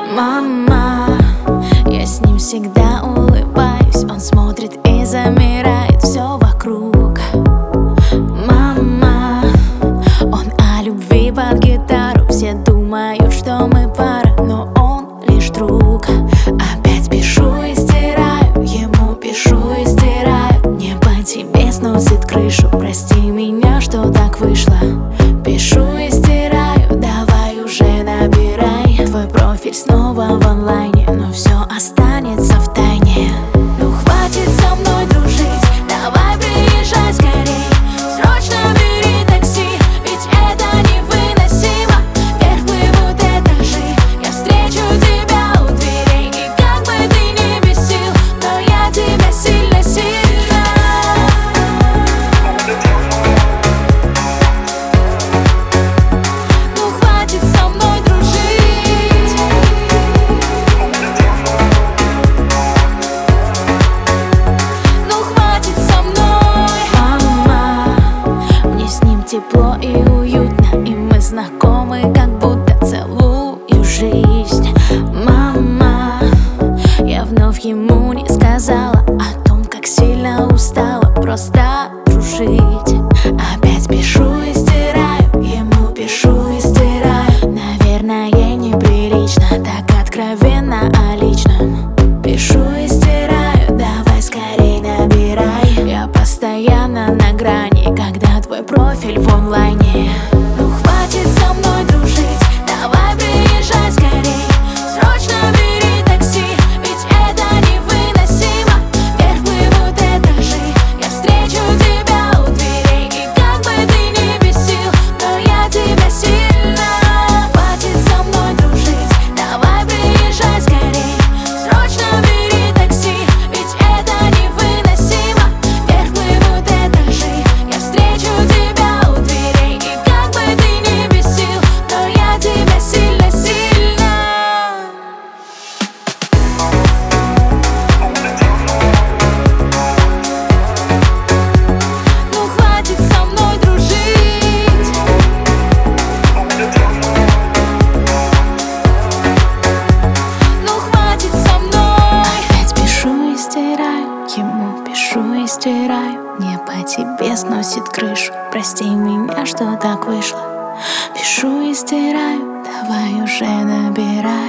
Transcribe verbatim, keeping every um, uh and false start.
Мама, я с ним всегда улыбаюсь. Он смотрит и замирает все вокруг. Мама, он о любви под гитару. Все думают, что мы пара, но он лишь друг. Опять пишу и стираю, ему пишу и стираю. Не по тебе сносит крышу, прости меня, что так вышло. Пишу и стираю, давай уже набирай. Твой профиль снова в онлайне, но все останется в тайне. Ну хватит со мной дружить, давай приезжай скорей. Срочно бери такси, ведь это невыносимо. Вверх плывут этажи, я встречу тебя у дверей. И как бы ты ни бесил, но я тебя сильно-сильно. Ну хватит со мной дружить. Ну хватит со мной. Мама, мне с ним тепло и уютно, и мы знакомы, как будто целую жизнь. Мама, я вновь ему не сказала о том, как сильно устала просто дружить. Опять пишу и стираю, ему пишу и стираю. Наверное, неприлично так откровенно о личном. Пишу и стираю, давай скорей набирай. Я постоянно на грани, когда твой профиль в онлайне. Ну хватит со мной дружить, давай приезжай скорей. Срочно бери такси, ведь это невыносимо. Вверх плывут этажи, я встречу тебя у дверей. И как бы ты ни бесил, но я тебя сильно. Хватит со мной дружить, давай приезжай скорей. Срочно бери такси, ведь это невыносимо. Вверх плывут этажи, я встречу тебя у дверей. И как бы ты ни бесил, но я тебя сильно-сильно. Ну хватит со мной дружить. Ну хватит со мной. Опять пишу и стираю, ему пишу и стираю. Не по тебе сносит крышу, прости меня, что так вышло. Пишу и стираю, давай уже набирай.